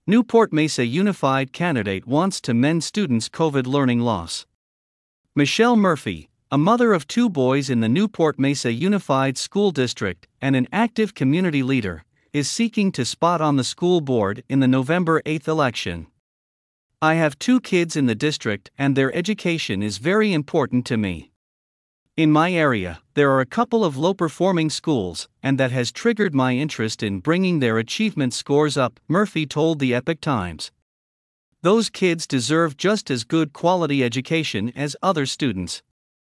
Newport Mesa Unified candidate wants to mend students' COVID learning loss. Michelle Murphy, a mother of 2 boys in the Newport Mesa Unified School District and an active community leader, is seeking to spot on the school board in the November 8 election. "I have 2 kids in the district and their education is very important to me. In my area, there are a couple of low-performing schools, and that has triggered my interest in bringing their achievement scores up," Murphy told the Epoch Times. "Those kids deserve just as good quality education as other students."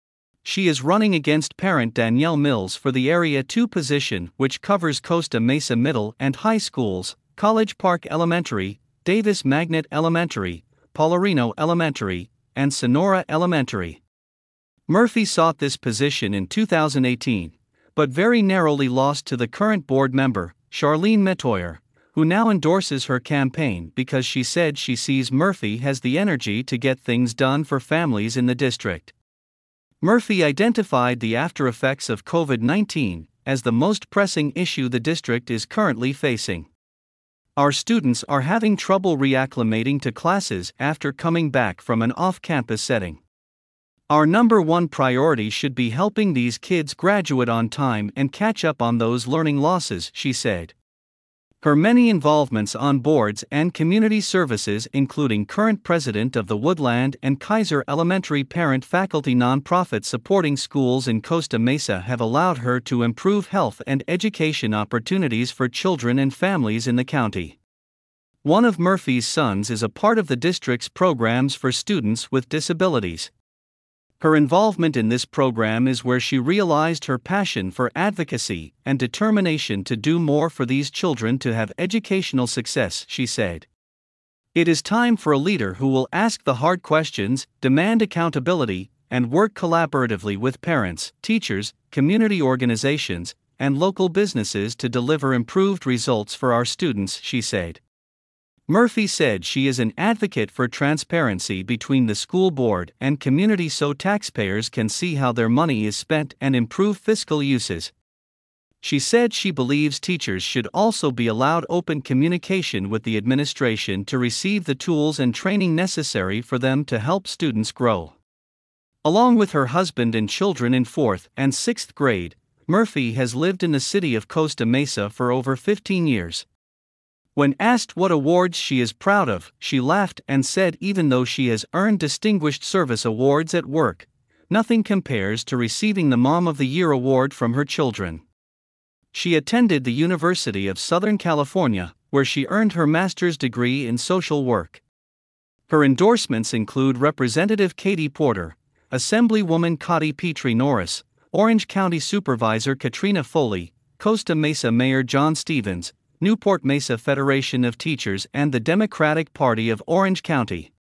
She is running against parent Danielle Mills for the Area 2 position, which covers Costa Mesa Middle and High Schools, College Park Elementary, Davis Magnet Elementary, Paularino Elementary, and Sonora Elementary. Murphy sought this position in 2018, but very narrowly lost to the current board member, Charlene Metoyer, who now endorses her campaign because she said she sees Murphy has the energy to get things done for families in the district. Murphy identified the after-effects of COVID-19 as the most pressing issue the district is currently facing. "Our students are having trouble reacclimating to classes after coming back from an off-campus setting. Our number one priority should be helping these kids graduate on time and catch up on those learning losses," she said. Her many involvements on boards and community services, including current president of the Woodland and Kaiser Elementary parent-faculty nonprofit supporting schools in Costa Mesa, have allowed her to improve health and education opportunities for children and families in the county. One of Murphy's sons is a part of the district's programs for students with disabilities. Her involvement in this program is where she realized her passion for advocacy and determination to do more for these children to have educational success, she said. "It is time for a leader who will ask the hard questions, demand accountability, and work collaboratively with parents, teachers, community organizations, and local businesses to deliver improved results for our students," she said. Murphy said she is an advocate for transparency between the school board and community so taxpayers can see how their money is spent and improve fiscal uses. She said she believes teachers should also be allowed open communication with the administration to receive the tools and training necessary for them to help students grow. Along with her husband and children in 4th and 6th grade, Murphy has lived in the city of Costa Mesa for over 15 years. When asked what awards she is proud of, she laughed and said even though she has earned Distinguished Service Awards at work, nothing compares to receiving the Mom of the Year award from her children. She attended the University of Southern California, where she earned her master's degree in social work. Her endorsements include Representative Katie Porter, Assemblywoman Cotty Petrie Norris, Orange County Supervisor Katrina Foley, Costa Mesa Mayor John Stevens, Newport Mesa Federation of Teachers, and the Democratic Party of Orange County.